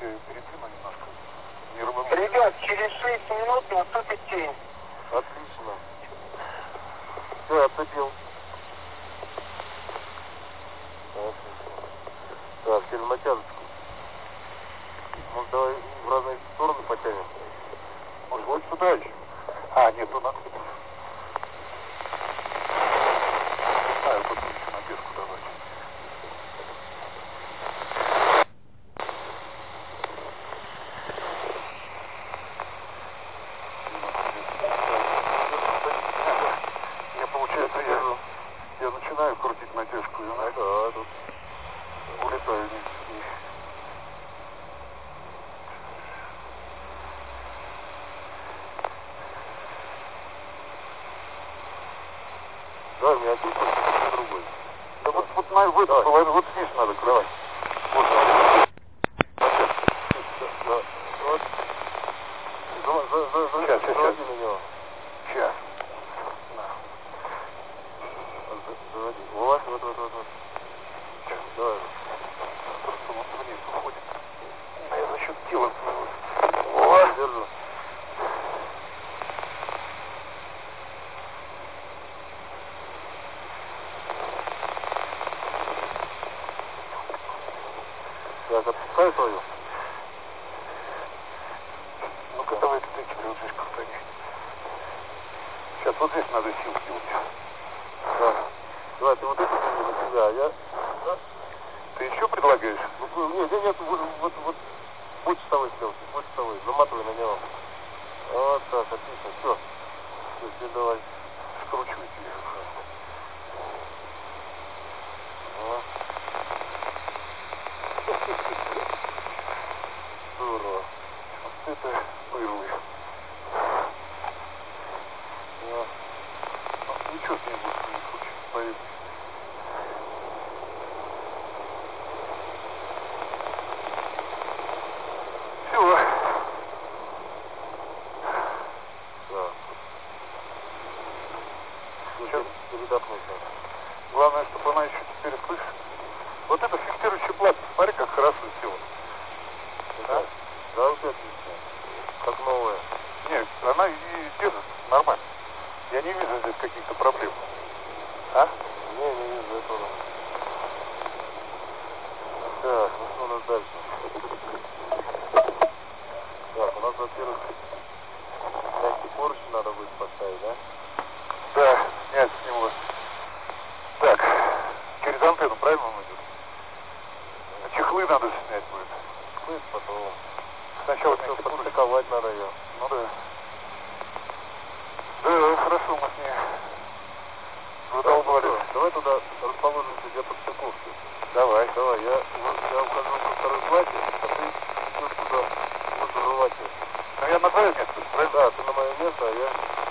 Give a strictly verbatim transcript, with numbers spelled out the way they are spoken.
ее передвину немножко. Не рвану. Ребят, через шесть минут наступит тень. Отлично. Все, отцепил. Отлично. Так, теперь натяжечку. Может, давай в разные стороны потянем? Может, вот сюда еще? А, нет, туда. А, я тут еще на пешку давать. Я, получается, я, я начинаю крутить натяжку, и она, Да, тут. улетаю вниз. Да, у меня один путь, другой. Да вот, вот на в эту половину, вот здесь надо крутить. Вот. Да, вот. За, за, за, за, Сейчас, сейчас, заводи сейчас. на него. Сейчас. За- Заводи. Вот, вот, вот, вот, вот. Сейчас. Давай. Просто он вниз уходит. А я за счет тела своего. О! Держу. Так, отпускай свою. Ну-ка, давай ты теперь вот здесь крутани. Сейчас вот здесь надо сил сделать. Да. Давай, ты вот это тяни на себя, а я... Да. Ты еще предлагаешь? Ну, нет, нет, нет, вот, вот, вот, будь часовой стрелки, будь часовой, заматывай на него. Вот так, отлично, все. Все, теперь давай. Скручивайте ее. Вот. Здорово. Вот это пырлы. Да. Ну, ничего с ней больше не случится, поверь. Все. Да. Сейчас передохнуть надо. главное, чтобы она еще теперь слышит. Вот это фиксирующий плат, смотри, как хорошо села. Да? Да, у тебя отлично. Как новая. Нет, она и держит нормально. Я не вижу здесь каких-то проблем. А? Не, не вижу этого. Так, ну что у нас дальше? Так, у нас, во-первых, мягкий поручень надо будет поставить, да? Да, снять с него. Так, через антенну, правильно он идет? А чехлы надо снять будет. Чехлы потом. Сначала все мягкий поручень. подстыковать надо ее. Ну да. Да, хорошо, мы с ней задолбали. Так, ну давай туда расположимся для подстыковки. Давай. Давай, я, я ухожу на второй плате, а ты идешь туда, вот рвать. Ну я на твое место, правильно? Да, ты на мое место, а я